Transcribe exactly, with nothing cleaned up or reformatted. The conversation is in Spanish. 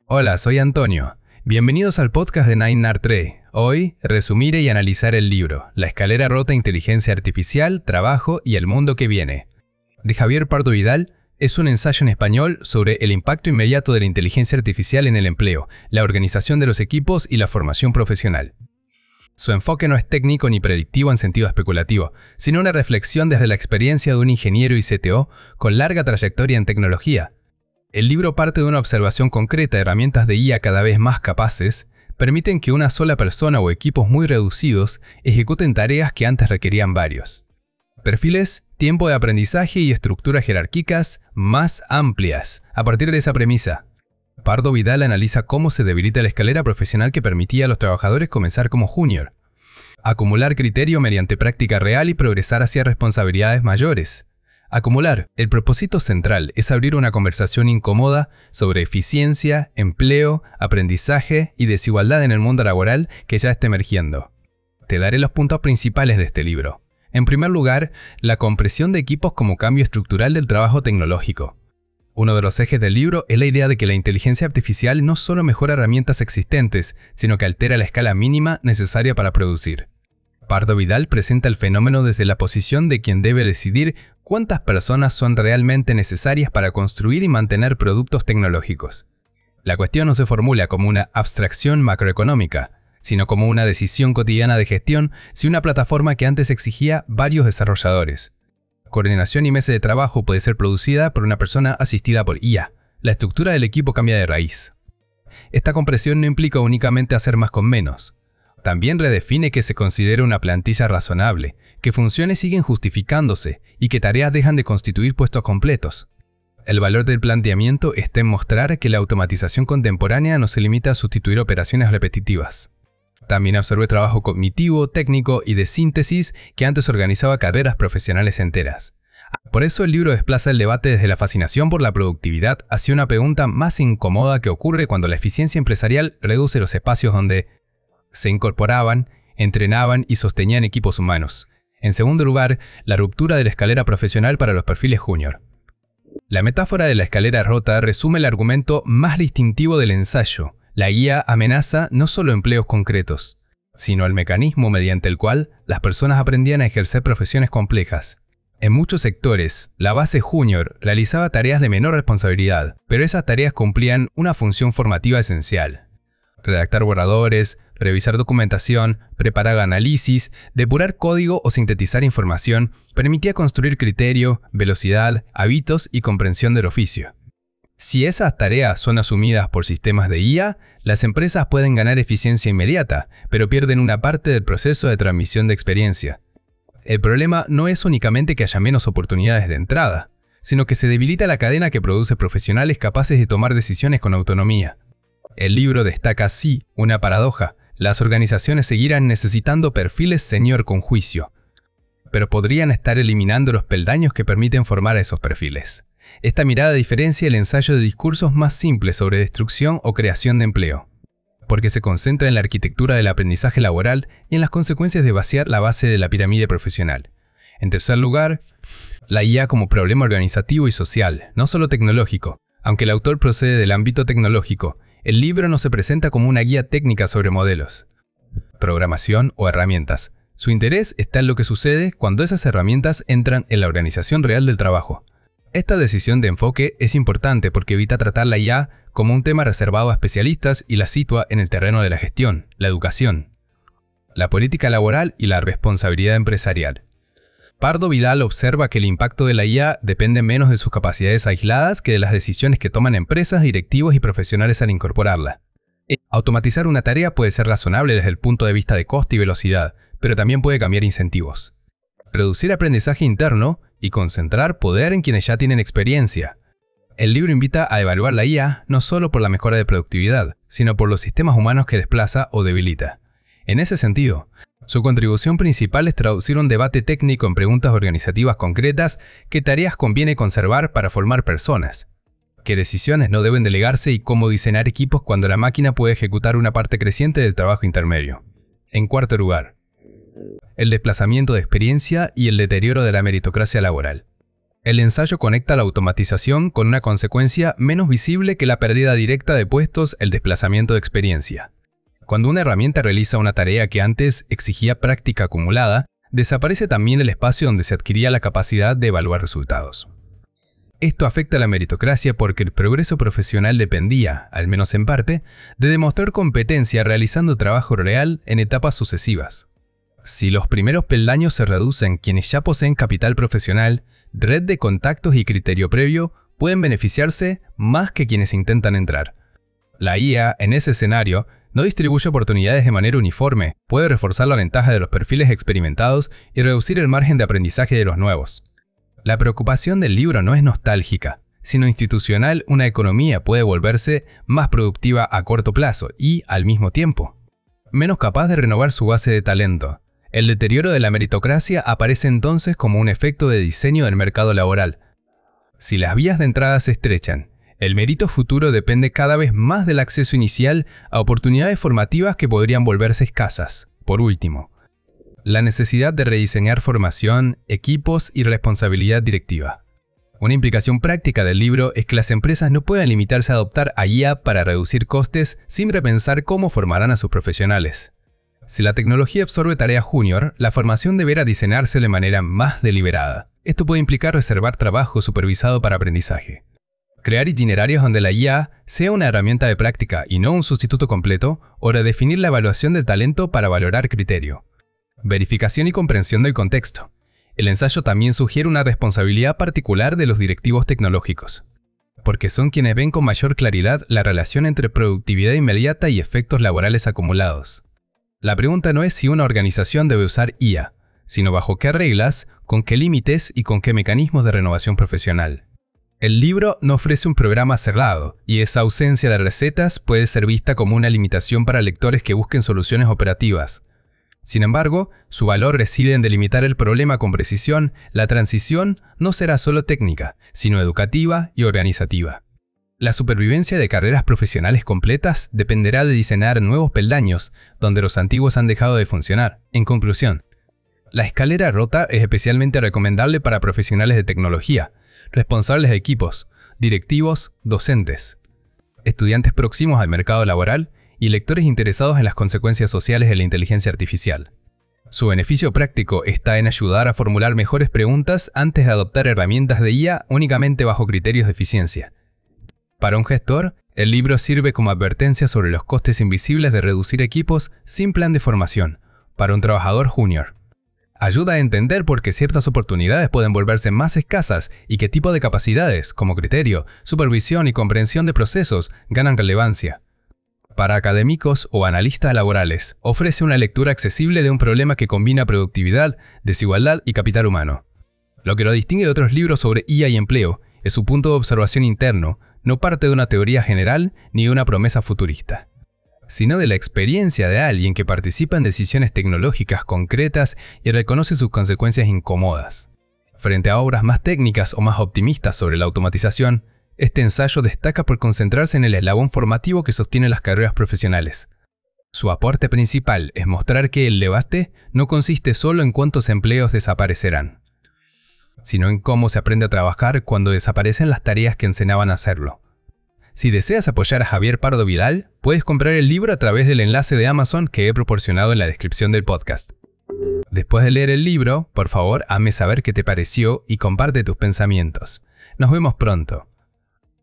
Hola, soy Antonio. Bienvenidos al podcast de Nine Art Tree. Hoy, resumiré y analizar el libro La escalera rota, inteligencia artificial, trabajo y el mundo que viene, de Javier Pardo Vidal. Es un ensayo en español sobre el impacto inmediato de la inteligencia artificial en el empleo, la organización de los equipos y la formación profesional. Su enfoque no es técnico ni predictivo en sentido especulativo, sino una reflexión desde la experiencia de un ingeniero y C T O con larga trayectoria en tecnología. El libro parte de una observación concreta de herramientas de I A cada vez más capaces, permiten que una sola persona o equipos muy reducidos ejecuten tareas que antes requerían varios. Perfiles, tiempo de aprendizaje y estructuras jerárquicas más amplias. A partir de esa premisa, Pardo Vidal analiza cómo se debilita la escalera profesional que permitía a los trabajadores comenzar como junior, acumular criterio mediante práctica real y progresar hacia responsabilidades mayores. Acumular. El propósito central es abrir una conversación incómoda sobre eficiencia, empleo, aprendizaje y desigualdad en el mundo laboral que ya está emergiendo. Te daré los puntos principales de este libro. En primer lugar, la compresión de equipos como cambio estructural del trabajo tecnológico. Uno de los ejes del libro es la idea de que la inteligencia artificial no solo mejora herramientas existentes, sino que altera la escala mínima necesaria para producir. Pardo Vidal presenta el fenómeno desde la posición de quien debe decidir cuántas personas son realmente necesarias para construir y mantener productos tecnológicos. La cuestión no se formula como una abstracción macroeconómica, sino como una decisión cotidiana de gestión si una plataforma que antes exigía varios desarrolladores. Coordinación y mesa de trabajo puede ser producida por una persona asistida por I A. La estructura del equipo cambia de raíz. Esta compresión no implica únicamente hacer más con menos. También redefine que se considere una plantilla razonable, que funciones siguen justificándose y que tareas dejan de constituir puestos completos. El valor del planteamiento está en mostrar que la automatización contemporánea no se limita a sustituir operaciones repetitivas. También absorbe trabajo cognitivo, técnico y de síntesis que antes organizaba carreras profesionales enteras. Por eso el libro desplaza el debate desde la fascinación por la productividad hacia una pregunta más incómoda que ocurre cuando la eficiencia empresarial reduce los espacios donde se incorporaban, entrenaban y sostenían equipos humanos. En segundo lugar, la ruptura de la escalera profesional para los perfiles junior. La metáfora de la escalera rota resume el argumento más distintivo del ensayo. La I A amenaza no solo empleos concretos, sino el mecanismo mediante el cual las personas aprendían a ejercer profesiones complejas. En muchos sectores, la base junior realizaba tareas de menor responsabilidad, pero esas tareas cumplían una función formativa esencial. Redactar borradores, revisar documentación, preparar análisis, depurar código o sintetizar información permitía construir criterio, velocidad, hábitos y comprensión del oficio. Si esas tareas son asumidas por sistemas de I A, las empresas pueden ganar eficiencia inmediata, pero pierden una parte del proceso de transmisión de experiencia. El problema no es únicamente que haya menos oportunidades de entrada, sino que se debilita la cadena que produce profesionales capaces de tomar decisiones con autonomía. El libro destaca así una paradoja. Las organizaciones seguirán necesitando perfiles senior con juicio, pero podrían estar eliminando los peldaños que permiten formar a esos perfiles. Esta mirada diferencia el ensayo de discursos más simples sobre destrucción o creación de empleo, porque se concentra en la arquitectura del aprendizaje laboral y en las consecuencias de vaciar la base de la pirámide profesional. En tercer lugar, la I A como problema organizativo y social, no solo tecnológico. Aunque el autor procede del ámbito tecnológico, el libro no se presenta como una guía técnica sobre modelos, programación o herramientas. Su interés está en lo que sucede cuando esas herramientas entran en la organización real del trabajo. Esta decisión de enfoque es importante porque evita tratar la I A como un tema reservado a especialistas y la sitúa en el terreno de la gestión, la educación, la política laboral y la responsabilidad empresarial. Pardo Vidal observa que el impacto de la I A depende menos de sus capacidades aisladas que de las decisiones que toman empresas, directivos y profesionales al incorporarla. Automatizar una tarea puede ser razonable desde el punto de vista de coste y velocidad, pero también puede cambiar incentivos. Reducir aprendizaje interno y concentrar poder en quienes ya tienen experiencia. El libro invita a evaluar la I A no solo por la mejora de productividad, sino por los sistemas humanos que desplaza o debilita. En ese sentido, su contribución principal es traducir un debate técnico en preguntas organizativas concretas: ¿qué tareas conviene conservar para formar personas? ¿Qué decisiones no deben delegarse y cómo diseñar equipos cuando la máquina puede ejecutar una parte creciente del trabajo intermedio? En cuarto lugar, el desplazamiento de experiencia y el deterioro de la meritocracia laboral. El ensayo conecta la automatización con una consecuencia menos visible que la pérdida directa de puestos, el desplazamiento de experiencia. Cuando una herramienta realiza una tarea que antes exigía práctica acumulada, desaparece también el espacio donde se adquiría la capacidad de evaluar resultados. Esto afecta a la meritocracia porque el progreso profesional dependía, al menos en parte, de demostrar competencia realizando trabajo real en etapas sucesivas. Si los primeros peldaños se reducen, quienes ya poseen capital profesional, red de contactos y criterio previo pueden beneficiarse más que quienes intentan entrar. La I A, en ese escenario, no distribuye oportunidades de manera uniforme, puede reforzar la ventaja de los perfiles experimentados y reducir el margen de aprendizaje de los nuevos. La preocupación del libro no es nostálgica, sino institucional. Una economía puede volverse más productiva a corto plazo y, al mismo tiempo, menos capaz de renovar su base de talento. El deterioro de la meritocracia aparece entonces como un efecto de diseño del mercado laboral. Si las vías de entrada se estrechan, el mérito futuro depende cada vez más del acceso inicial a oportunidades formativas que podrían volverse escasas. Por último, la necesidad de rediseñar formación, equipos y responsabilidad directiva. Una implicación práctica del libro es que las empresas no pueden limitarse a adoptar a I A para reducir costes sin repensar cómo formarán a sus profesionales. Si la tecnología absorbe tareas junior, la formación deberá diseñarse de manera más deliberada. Esto puede implicar reservar trabajo supervisado para aprendizaje. Crear itinerarios donde la I A sea una herramienta de práctica y no un sustituto completo, o redefinir la evaluación del talento para valorar criterio. Verificación y comprensión del contexto. El ensayo también sugiere una responsabilidad particular de los directivos tecnológicos, porque son quienes ven con mayor claridad la relación entre productividad inmediata y efectos laborales acumulados. La pregunta no es si una organización debe usar I A, sino bajo qué reglas, con qué límites y con qué mecanismos de renovación profesional. El libro no ofrece un programa cerrado, y esa ausencia de recetas puede ser vista como una limitación para lectores que busquen soluciones operativas. Sin embargo, su valor reside en delimitar el problema con precisión. La transición no será solo técnica, sino educativa y organizativa. La supervivencia de carreras profesionales completas dependerá de diseñar nuevos peldaños donde los antiguos han dejado de funcionar. En conclusión, la escalera rota es especialmente recomendable para profesionales de tecnología, responsables de equipos, directivos, docentes, estudiantes próximos al mercado laboral y lectores interesados en las consecuencias sociales de la inteligencia artificial. Su beneficio práctico está en ayudar a formular mejores preguntas antes de adoptar herramientas de I A únicamente bajo criterios de eficiencia. Para un gestor, el libro sirve como advertencia sobre los costes invisibles de reducir equipos sin plan de formación. Para un trabajador junior, ayuda a entender por qué ciertas oportunidades pueden volverse más escasas y qué tipo de capacidades, como criterio, supervisión y comprensión de procesos, ganan relevancia. Para académicos o analistas laborales, ofrece una lectura accesible de un problema que combina productividad, desigualdad y capital humano. Lo que lo distingue de otros libros sobre I A y empleo es su punto de observación interno, no parte de una teoría general ni de una promesa futurista, sino de la experiencia de alguien que participa en decisiones tecnológicas concretas y reconoce sus consecuencias incómodas. Frente a obras más técnicas o más optimistas sobre la automatización, este ensayo destaca por concentrarse en el eslabón formativo que sostiene las carreras profesionales. Su aporte principal es mostrar que el debate no consiste solo en cuántos empleos desaparecerán, sino en cómo se aprende a trabajar cuando desaparecen las tareas que enseñaban a hacerlo. Si deseas apoyar a Javier Pardo Vidal, puedes comprar el libro a través del enlace de Amazon que he proporcionado en la descripción del podcast. Después de leer el libro, por favor, hazme saber qué te pareció y comparte tus pensamientos. Nos vemos pronto.